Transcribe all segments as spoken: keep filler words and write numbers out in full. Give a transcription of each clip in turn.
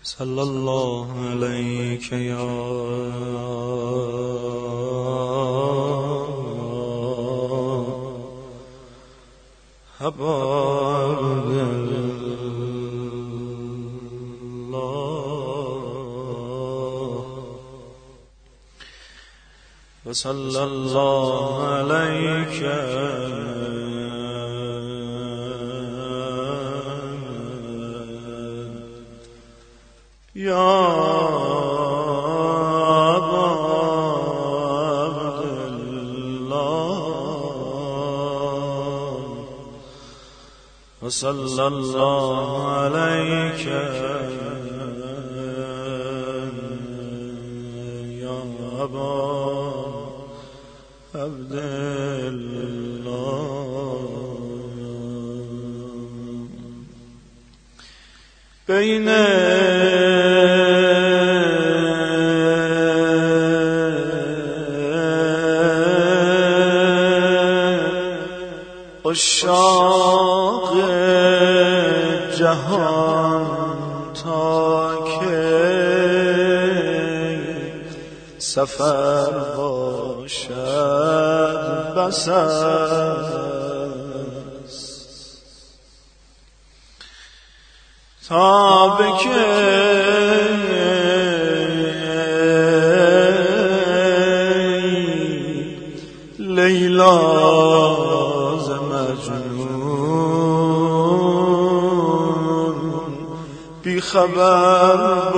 صلی الله علیک یا حباب الله و صلی الله علیک یا ابا عبدالله و صلی الله علیک یا ابا عبدالله. بین عشاق جهان تا که سفر باشد بس است، تا به که لیلا بی خبر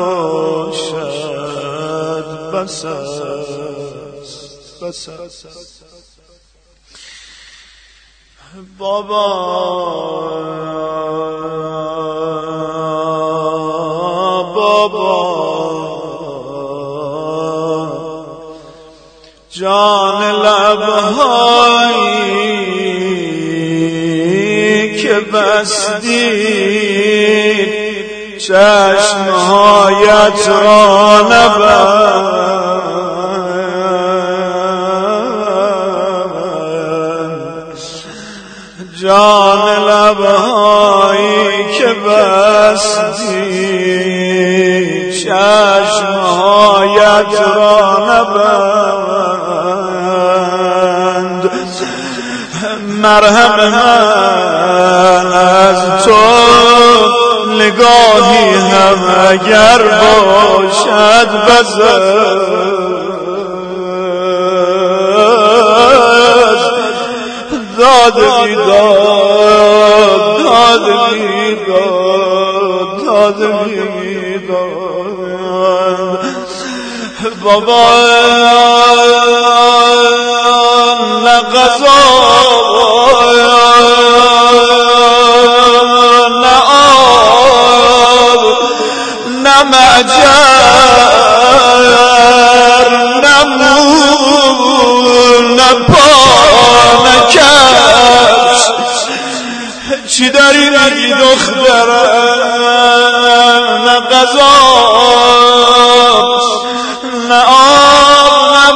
باشد بس است، بس است. بابا بابا جان لبهایی که بستی چشمهایت را نبند، جان لبهایی که بستی چشمهایت را نبند. مرهم من از تو نگاهی هم اگر باشد بس است، داد بیداد داد بیداد داد بیداد. بابا نه قضا مجر نمون نپا نکش، چی داری نگی دخترم؟ نه غذا نه آب نه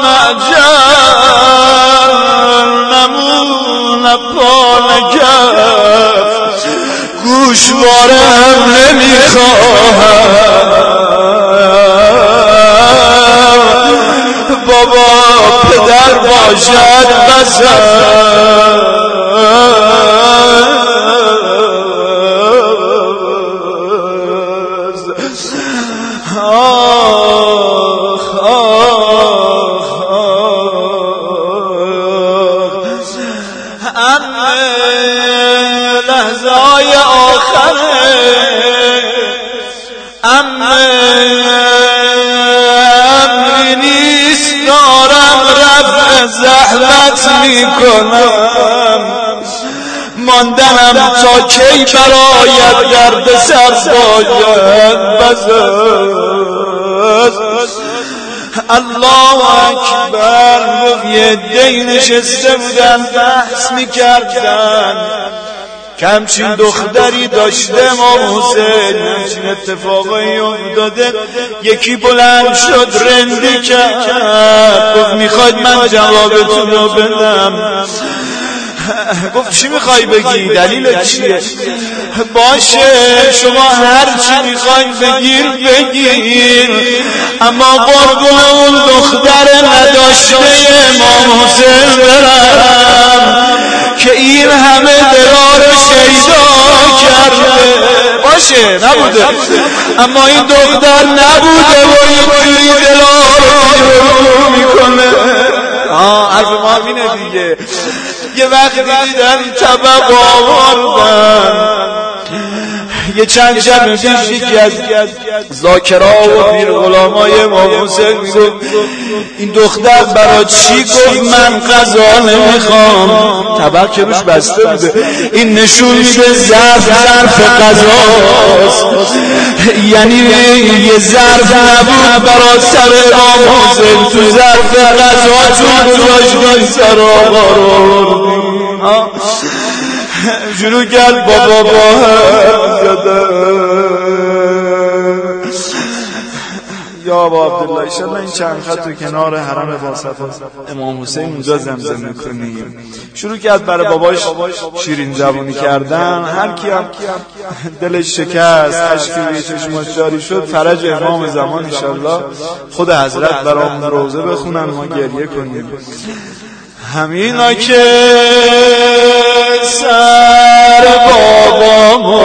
مجر نمون نپا نکش، گوشوارم نمیخواهم بابا پدر باشد بس است. آخ آخ آخ امه لحظه های آخره، امه زحمت میکنم، ماندنم تا کی برایت درد سر باید بس است. الله اکبر. یه دی نشسته بودن بحث میکردن که همچین دختری داشته امام حسین، همچین اتفاقایی افتاده. یکی بلند شد رندی کرد، گفت میخواید من جوابتون رو بدم؟ گفت چی میخوای بگی؟ دلیل چیه؟ باشه شما هر چی میخوای بگیر بگیر، اما قربون اون دختر نداشته امام حسین برم که این همه دلار شیدا کرده. باشه نبوده، اما این دختر نبوده و اینجوری دلار رو میکنه. آه حرف ما اینه دیگه. یه وقتی دیدن طبق آوردن، یه چند شب پیش یکی از ذاکرها و پیر غلامای امام حسین میگفت این دختر برای چی گفت من غذا نمیخوام؟ طبق که روش بسته بوده. این نشون میده ظرف ظرف غذاست، یعنی یه ظرف نبود برای سر امام حسین، تو ظرف غذا چون گذاشتین سر آقا رو شروع کرد بابا با هم زدن. یا ابا عبدالله ایشالله این چند خط تو کنار حرم باصفا امام حسین اونجا زمزم میکنیم. شروع کرد برای باباش شیرین زبونی کردن. هر کی هم دلش شکست، اشکی روی چشماش جاری شد، فرج امام زمان ایشالله خود حضرت برامون روزه بخونن ما گریه کنیم. همینا که سر بابامو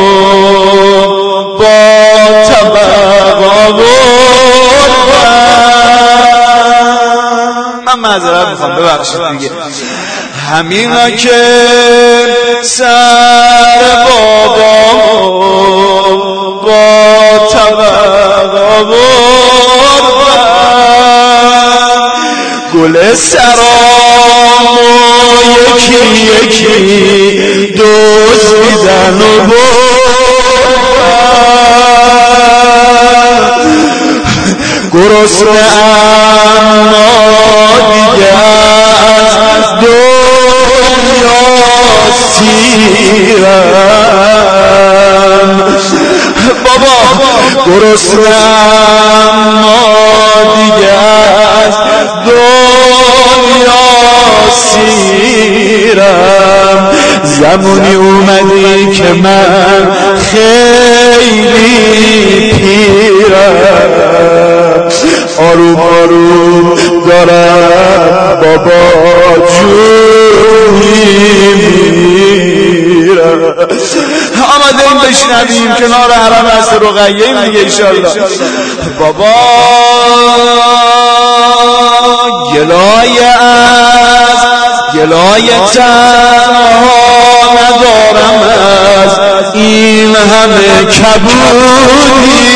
با طبق آوردن، من معذرت میخوام ببخشید دیگه. همینا که سر بابامو با طبق آوردن، گل سرامو یکی یکی دوز میزن و بردن، گرسنه اما دیگه از دنیا سیرم. بابا گرسنه اما دیگه از دنیا سیرم، زمانی اومدی که من خیلی پیرم، آروم آروم دارم بابا جون میمیرم. آمده این بشنویم کنار حرم از رقیه این دیگه ایشالله. بابا گلای از گلای تنها ندارم از این همه کبودی.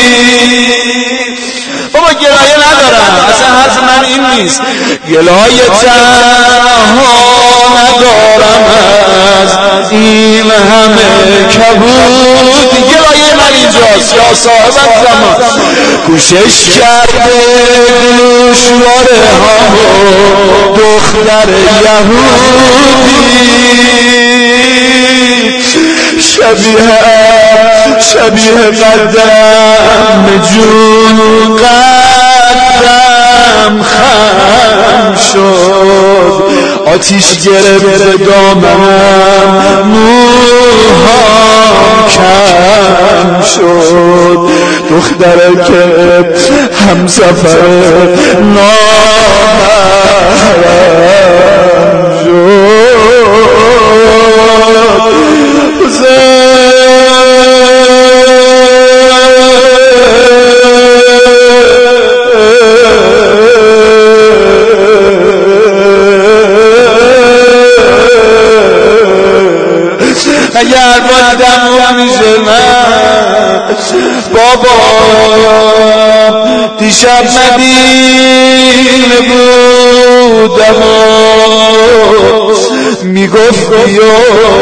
بابا گلایه ندارم، اصلا حرف من این نیست. گلای تنها ندارم از این همه کبودی. گلایه من اینجاست یا صاحب زمان. کوشش کرده گوشواره ها دختر یهودی، شبیه شبیه قدم جون قدم خم شد، آتیش گرفت دامنم موهام کم شد، دختره که هم سفر نامحرم شد. اگر بادم میشه من بابا دیشب مدینه بودم و میگفتی و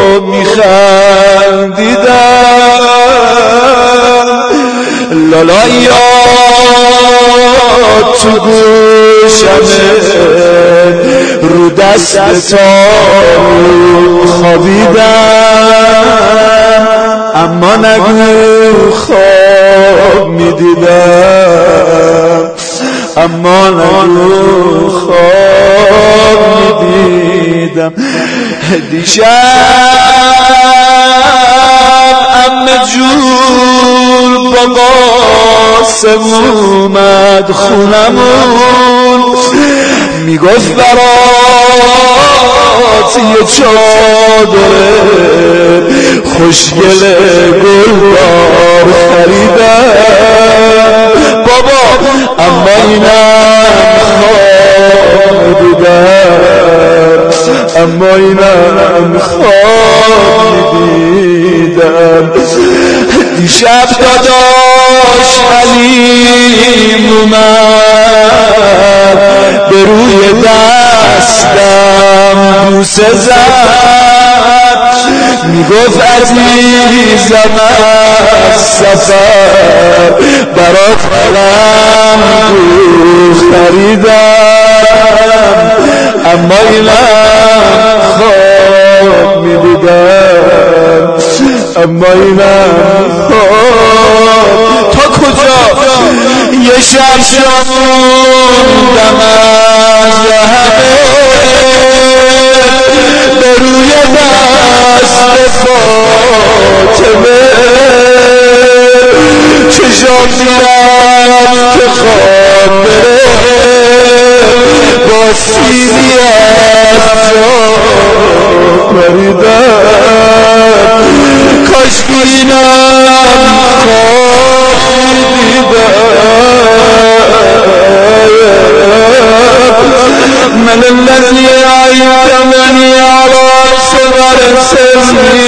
میخندیدم، لالایی تو گوشمه رو دست تا خوابیدم، اما نگو خواب میدیدم، اما نگو خواب میدیدم. دیشب عمه جون با قاسم اومد خونمون میگفت برات یه چادر خوشگل گلدار خریدم بابا اما اینم خواب دیدم اما اینم خواب دیدم دیشب داداش حلیم اومد به روی دستم بوسه زد میگفت عزیزم از سفر برات قلم خریدم اما اینم خواب میدیدم اما اینم خواب تا کجا یه شب شموندم از همه به روی دست فاطمه چشام دیدم که خواب بره با سیدی از جا پریدم کاش بینم خواب دیدم من الذي أيمني على صغر سني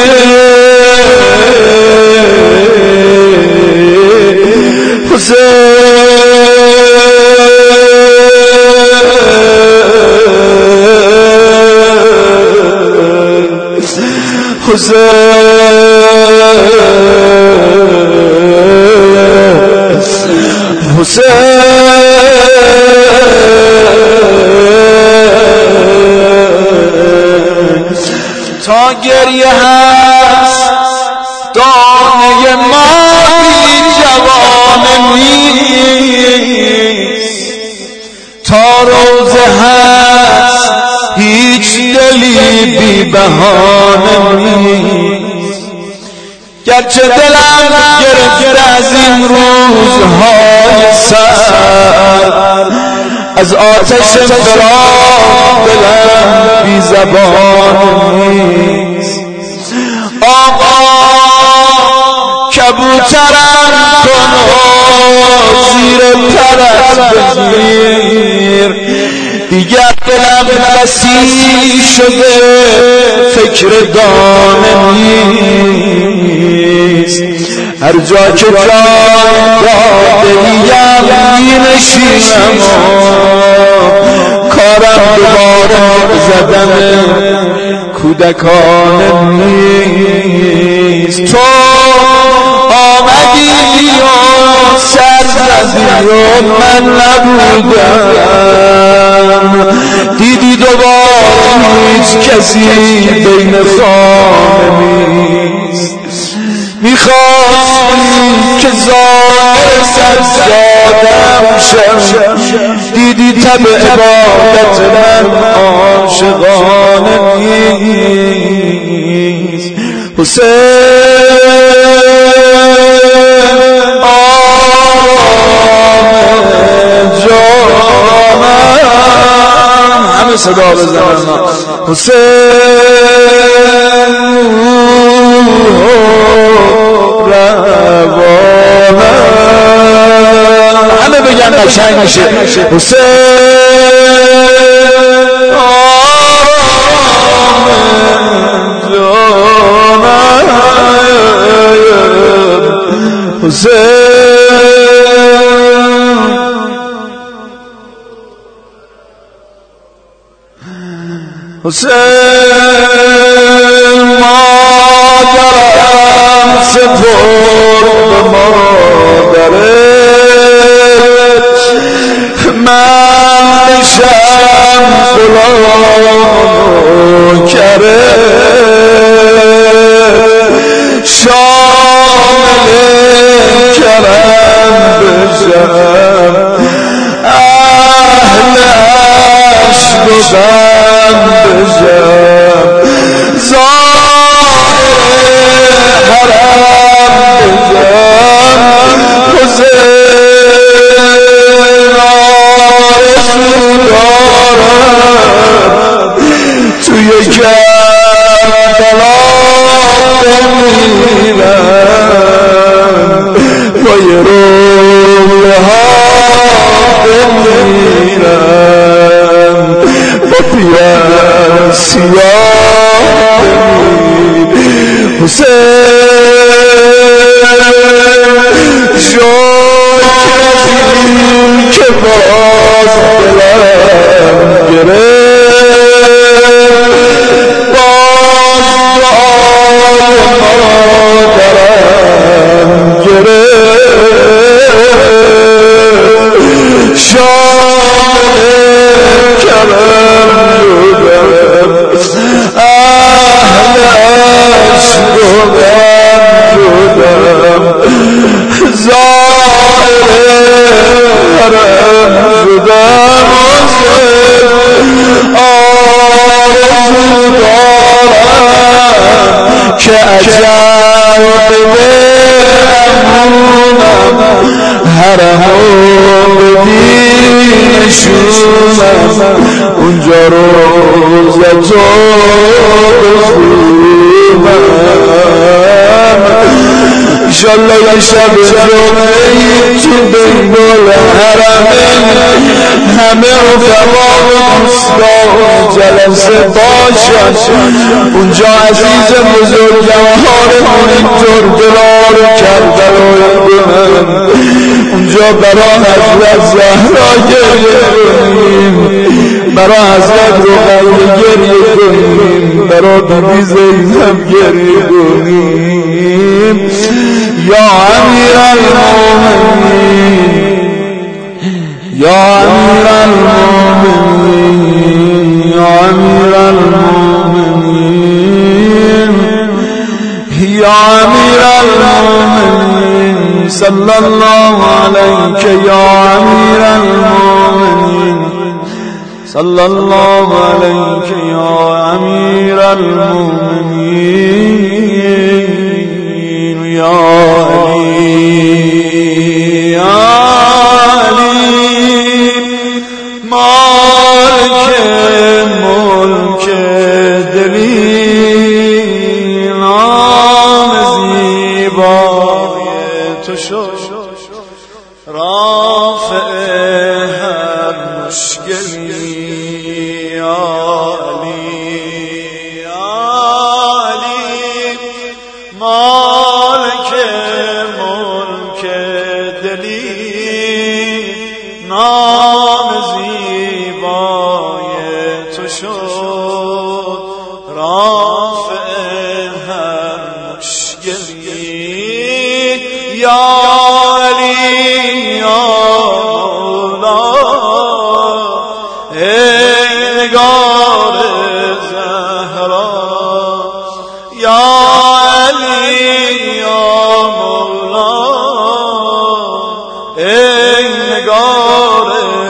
حسين تا گریه هست دانه ماهی جوان نیست تا روزه هست هیچ دلی بی بهانه نیست گرچه دلم گرفته از این روزهای سر از آتش فراق دلم بی زبان نیست آقا کبوترم کن و زیر پرت بگیر دیگر دلم وسیع شده فکر دانه نیست هر جا که جای داده ایم می‌نشینم کارم دوباره زدن کودکانه نیست تو آمدی و سر زدی و من نبودم دیدی دوباره هیچ کسی بین خانه نیست میخواستی که ظاهر سرزادم شم دیدی تب عبادت من عاشقانه نیست حسین آرام جانم همه صدا بزنم حسین همه بگن قشنگ میشه حسین آرام جانم حسین حسین مادرم سپرد به مادرت من بشم غلام کره شامل کرم بشم اهلش بودم بشم حرم بزن حسین آرزو دارم توی کربلا بمیرم با یه روله ها بمیرم با پیان سیاه بمیرم حسین شکریم که باز دلم گرفت باز دعای مادرم گرفت شامل کرم شدم اهلش شدم شدم زائر حرم شدم آرزو دارم که عجب بمونم حرمو ببینشونم اونجا روزتو بخونم انشالله یه شب جمعه تو بین الحرمین همه رفقا و دوستان جلسه باشن اونجا عزیز بزرگوارمون اینطور دلار کربلای بمن اونجا برا حضرت زهرا گریه کنیم برا حضرت رقیه گریه کنیم برا بیبی زینب گریه کنیم یا امیر المؤمنین یا امیر المؤمنین یا امیر المؤمنین یا امیر المؤمنین صلی الله علیک یا امیر المؤمنین صلی الله علیک یا امیر المؤمنین یا علی یا علی مالک ملک دلی نام زیبای تو شد رافع هر مشکلی یا علی یا علی مالک ملک دلی نام زیبای تو شد رافع هر مشکلی یا علی یا مولا ای نگار زهرا یا علی یا مولا ای نگار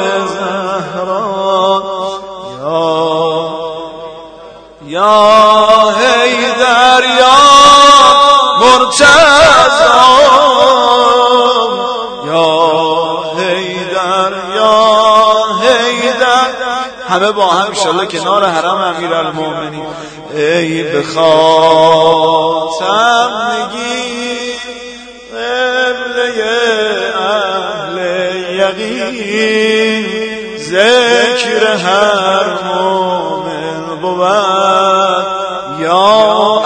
زهرا یا یا حیدر یا مرتضی یا حیدر یا حیدر همه با هم انشالله کنار حرم امیرالمومنین ای به خاتم نگی قبله اهل یقین ذکر هر مومن بود یا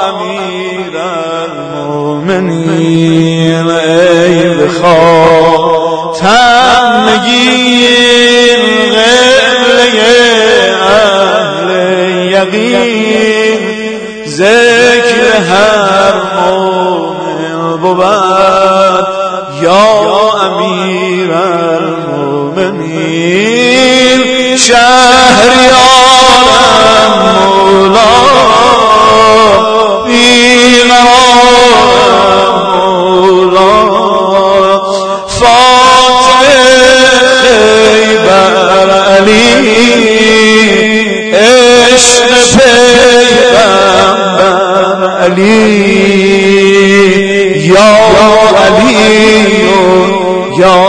امیرالمومنین ای به خاتم نگین قبله اهل یقین ذکر هر مومن بود یا امیرالمومنین شهریارم مولا بیقرارم مولا فاتح خیبر علی عشق پیغمبر علی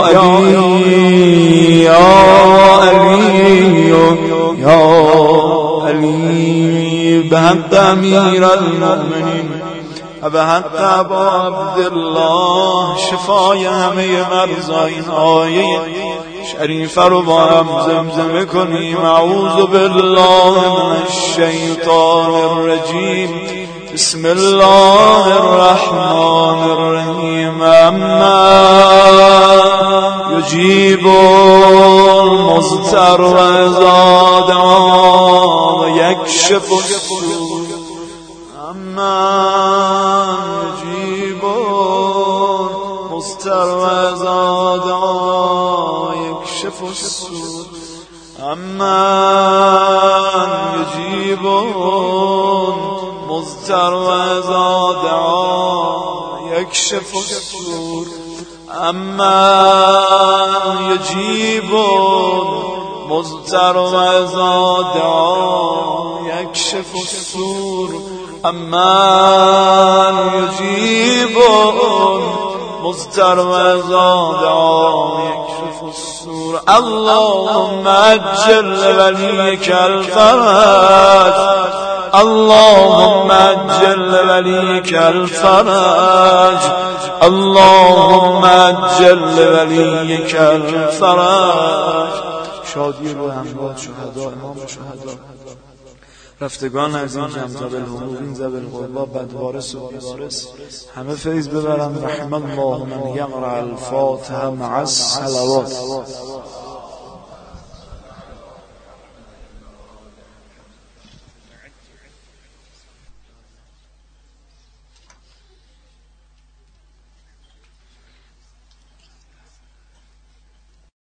علی یا علی یا علی به حق امیر المؤمنین و به حق ابا عبدالله شفای همه مرضای این آیه شریفه رو با هم زمزمه کنیم. اعوذ بالله من الشیطان الرجیم بسم الله الرحمن الرحیم اما یجیب المضطر و اذا دعا و یکشف السوء اما یجیب المضطر و اذا دعا یکشف السوء اما یجیب المضطر و اذا دعا یکشف السوء اما یجیب المضطر و اذا دعا یکشف السوء اما یجیب المضطر و اذا دعا یکشف السوء اللهم عجل ولیک الفرج اللهم عجل ولیک الفرج اللهم عجل ولیک الفرج. شادی رو همراه شهدا امام شهدا رفتگان از این جمع الهموم این زبل قربا بدوارس و بیوارس همه فیض ببرن. رحم الله من یقرأ الفاتحه مع الصلوات.